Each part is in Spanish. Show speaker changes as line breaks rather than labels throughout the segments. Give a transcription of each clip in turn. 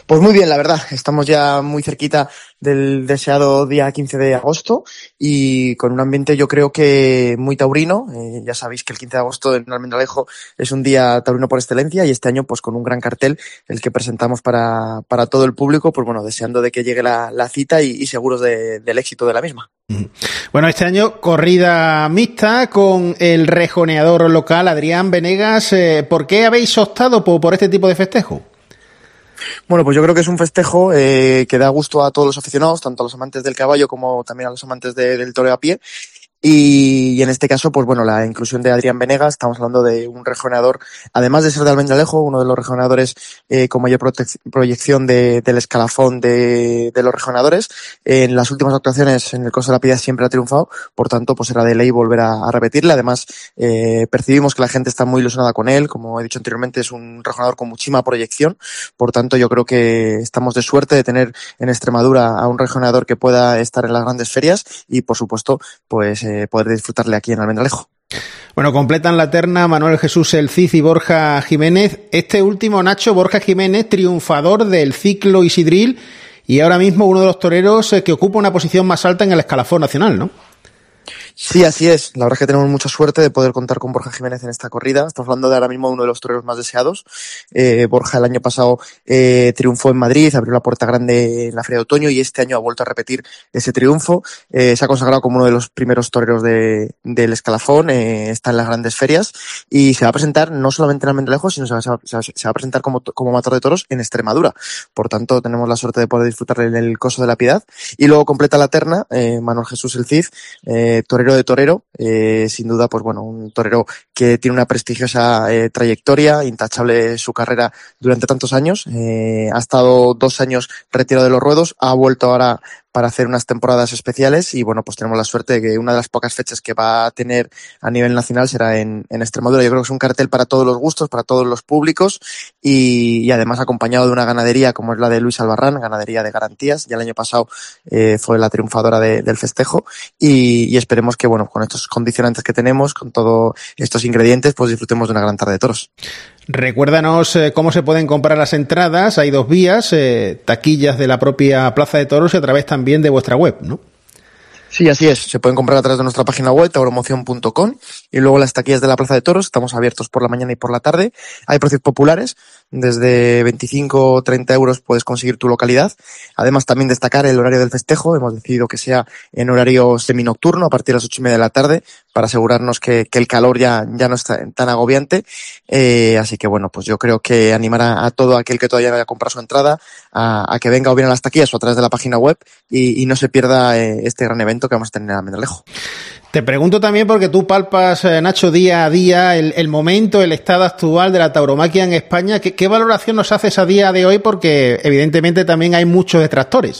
Pues muy bien, la verdad. Estamos ya muy cerquita del deseado día 15 de agosto y con un ambiente yo creo que muy taurino. Ya sabéis que el 15 de agosto en Almendralejo es un día taurino por excelencia y este año pues con un gran cartel el que presentamos para todo el público, pues bueno, deseando de que llegue la cita y seguros del éxito de la misma.
Bueno, este año corrida mixta con el rejoneador local Adrián Venegas. ¿Por qué habéis optado por este tipo de festejo?
Bueno, pues yo creo que es un festejo que da gusto a todos los aficionados, tanto a los amantes del caballo como también a los amantes del toreo a pie. Y en este caso, pues bueno, la inclusión de Adrián Venegas, estamos hablando de un rejoneador, además de ser de Almendralejo, uno de los rejoneadores con mayor proyección del escalafón de los rejoneadores. En las últimas actuaciones en el Coso de la Piedad siempre ha triunfado, por tanto, pues era de ley volver a repetirle. Además, percibimos que la gente está muy ilusionada con él, como he dicho anteriormente, es un rejoneador con muchísima proyección, por tanto, yo creo que estamos de suerte de tener en Extremadura a un rejoneador que pueda estar en las grandes ferias y, por supuesto, pues poder disfrutarle aquí en Almendralejo.
Bueno, completan la terna Manuel Jesús El Cid y Borja Jiménez. Este último, Nacho, Borja Jiménez, triunfador del ciclo Isidril y ahora mismo uno de los toreros que ocupa una posición más alta en el escalafón nacional, ¿no?
Sí, así es. La verdad es que tenemos mucha suerte de poder contar con Borja Jiménez en esta corrida. Estamos hablando de ahora mismo uno de los toreros más deseados. Borja el año pasado triunfó en Madrid, abrió la puerta grande en la Feria de Otoño y este año ha vuelto a repetir ese triunfo. Se ha consagrado como uno de los primeros toreros del escalafón, está en las grandes ferias y se va a presentar no solamente en Almendralejo, sino se va a presentar como matador de toros en Extremadura. Por tanto, tenemos la suerte de poder disfrutar en el Coso de la Piedad. Y luego completa la terna Manuel Jesús El Cid, torero de torero, sin duda, pues bueno, un torero que tiene una prestigiosa trayectoria, intachable su carrera durante tantos años, ha estado 2 años retirado de los ruedos, ha vuelto ahora para hacer unas temporadas especiales y bueno, pues tenemos la suerte de que una de las pocas fechas que va a tener a nivel nacional será en Extremadura. Yo creo que es un cartel para todos los gustos, para todos los públicos y además acompañado de una ganadería como es la de Luis Albarrán, ganadería de garantías. Ya el año pasado fue la triunfadora del festejo y esperemos que bueno, con estos condicionantes que tenemos, con todos estos ingredientes, pues disfrutemos de una gran tarde de toros.
Recuérdanos cómo se pueden comprar las entradas. Hay 2 vías, taquillas de la propia Plaza de Toros y a través también de vuestra web, ¿no?
Sí, así es. Se pueden comprar a través de nuestra página web, tauromoción.com, y luego las taquillas de la Plaza de Toros. Estamos abiertos por la mañana y por la tarde. Hay precios populares. Desde 25 o 30 euros puedes conseguir tu localidad. Además, también destacar el horario del festejo. Hemos decidido que sea en horario seminocturno, a partir de las 8:30 de la tarde, para asegurarnos que el calor ya no está tan agobiante. Así que bueno, pues yo creo que animar a todo aquel que todavía no haya comprado su entrada a que venga o bien a las taquillas o a través de la página web y no se pierda este gran evento que vamos a tener en Almendralejo.
Te pregunto también porque tú palpas, Nacho, día a día el momento, el estado actual de la tauromaquia en España. ¿Qué valoración nos haces a día de hoy? Porque evidentemente también hay muchos detractores.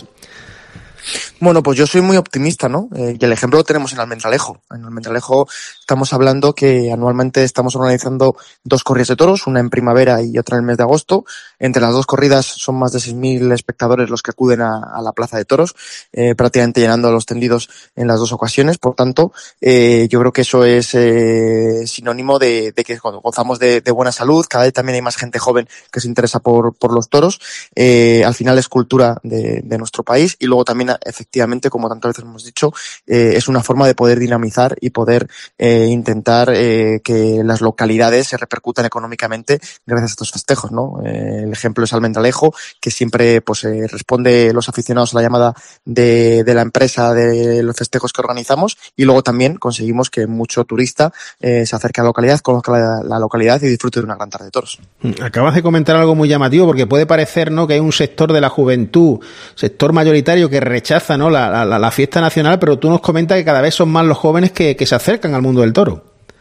Bueno, pues yo soy muy optimista, ¿no? Y el ejemplo lo tenemos en Almendralejo. En Almendralejo estamos hablando que anualmente estamos organizando 2 corridas de toros, una en primavera y otra en el mes de agosto. Entre las 2 corridas son más de 6.000 espectadores los que acuden a la Plaza de Toros, prácticamente llenando los tendidos en las 2 ocasiones. Por tanto, yo creo que eso es sinónimo de que gozamos de buena salud. Cada vez también hay más gente joven que se interesa por los toros. Al final es cultura de nuestro país y luego también efectivamente, como tantas veces hemos dicho, es una forma de poder dinamizar y poder intentar que las localidades se repercutan económicamente gracias a estos festejos, ¿no? El ejemplo es Almendralejo, que siempre pues responde los aficionados a la llamada de la empresa de los festejos que organizamos y luego también conseguimos que mucho turista se acerque a la localidad, conozca la localidad y disfrute de una gran tarde de toros.
Acabas de comentar algo muy llamativo porque puede parecer, ¿no?, que hay un sector de la juventud, sector mayoritario que rechaza, ¿no?, la fiesta nacional, pero tú nos comentas que cada vez son más los jóvenes que se acercan al mundo del toro.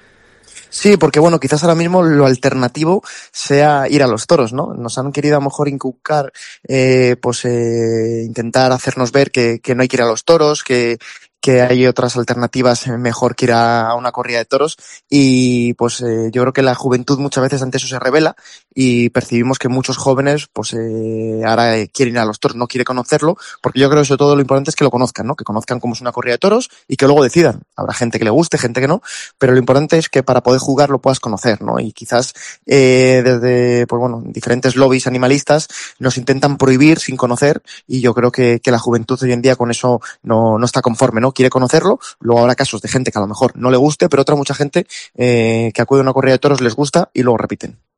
Sí, porque bueno, quizás ahora mismo lo alternativo sea ir a los toros, ¿no? Nos han querido a lo mejor inculcar, intentar hacernos ver que no hay que ir a los toros, que hay otras alternativas mejor que ir a una corrida de toros y pues yo creo que la juventud muchas veces ante eso se rebela y percibimos que muchos jóvenes pues ahora quieren ir a los toros, no quiere conocerlo, porque yo creo que sobre todo lo importante es que lo conozcan, ¿no? Que conozcan cómo es una corrida de toros y que luego decidan. Habrá gente que le guste, gente que no, pero lo importante es que para poder jugar lo puedas conocer, ¿no? Y quizás desde pues bueno, diferentes lobbies animalistas nos intentan prohibir sin conocer, y yo creo que la juventud hoy en día con eso no está conforme, ¿no? Quiere conocerlo. Luego habrá casos de gente que a lo mejor no le guste, pero mucha gente que acude a una corrida de toros les gusta y luego repiten.